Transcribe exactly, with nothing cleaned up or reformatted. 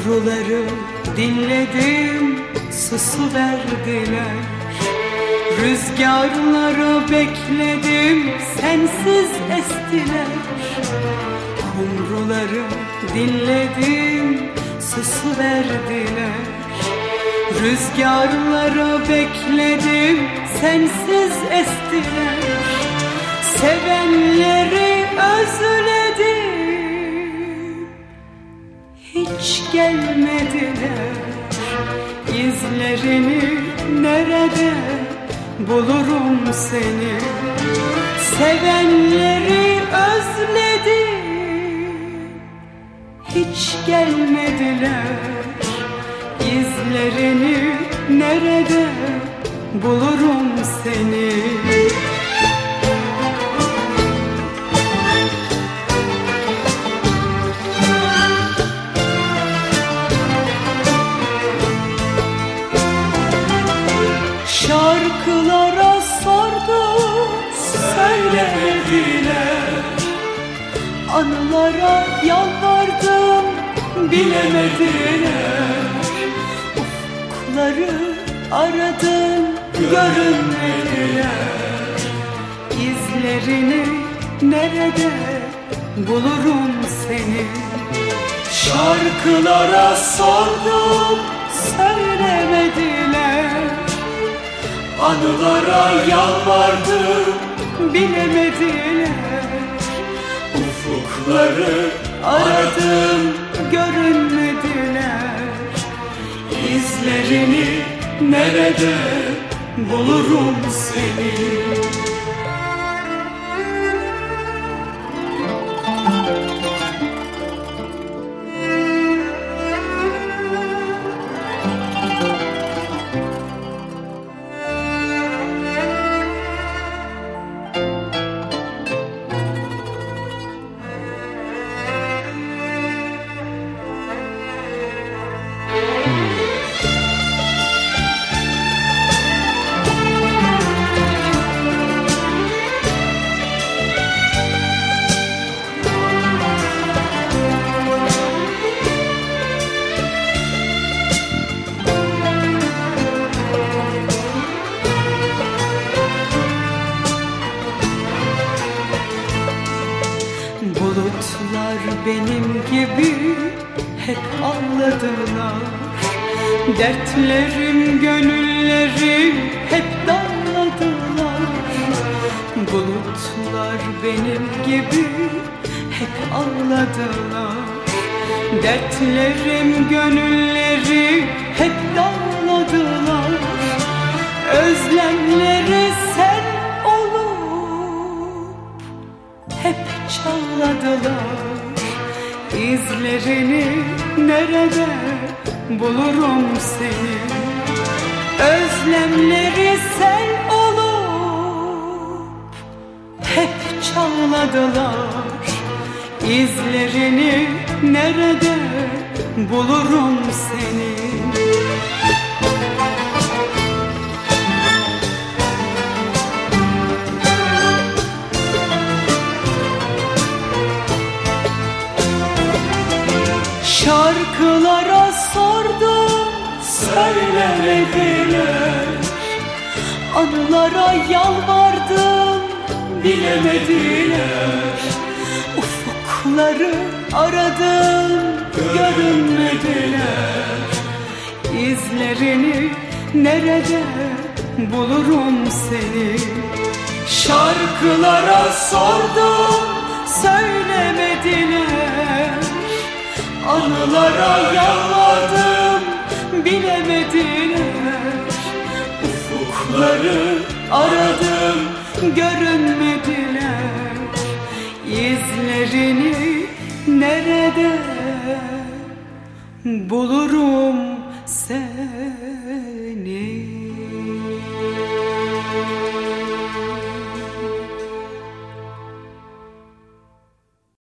Kumruları dinledim, susuverdiler. Rüzgarları bekledim, sensiz estiler. Kumruları dinledim, susuverdiler. Rüzgarları bekledim, sensiz estiler. Sevenleri özledim, hiç gelmediler. İzlerini nerede bulurum seni? Sevenleri özledim, hiç gelmediler. İzlerini nerede bulurum seni? Şarkılara sordum, söylemediler. Anılara yalvardım, bilemediler. Ufukları aradım, görünmediler. İzlerini nerede bulurum seni? Şarkılara sordum, söylemediler. Anılara yalvardım, bilemediler. Ufukları aradım, görünmediler. İzlerini nerede bulurum seni? Bulutlar benim gibi hep ağladılar. Dertlerim, gönüllerim hep dağladılar. Bulutlar benim gibi hep ağladılar. Dertlerim, gönüllerim hep dağladılar. Özlemleri sen olup hep çağladılar. İzlerini nerede bulurum seni? Özlemleri sen olup hep çağladılar. İzlerini nerede bulurum seni? Şarkılara sordum, söylemediler. Anılara yalvardım, bilemediler. Ufukları aradım, görünmediler. İzlerini nerede bulurum seni? Şarkılara sordum, söylemediler. Anılara yalvardım, bilemediler. Ufukları aradım, görünmediler. İzlerini nerede bulurum seni?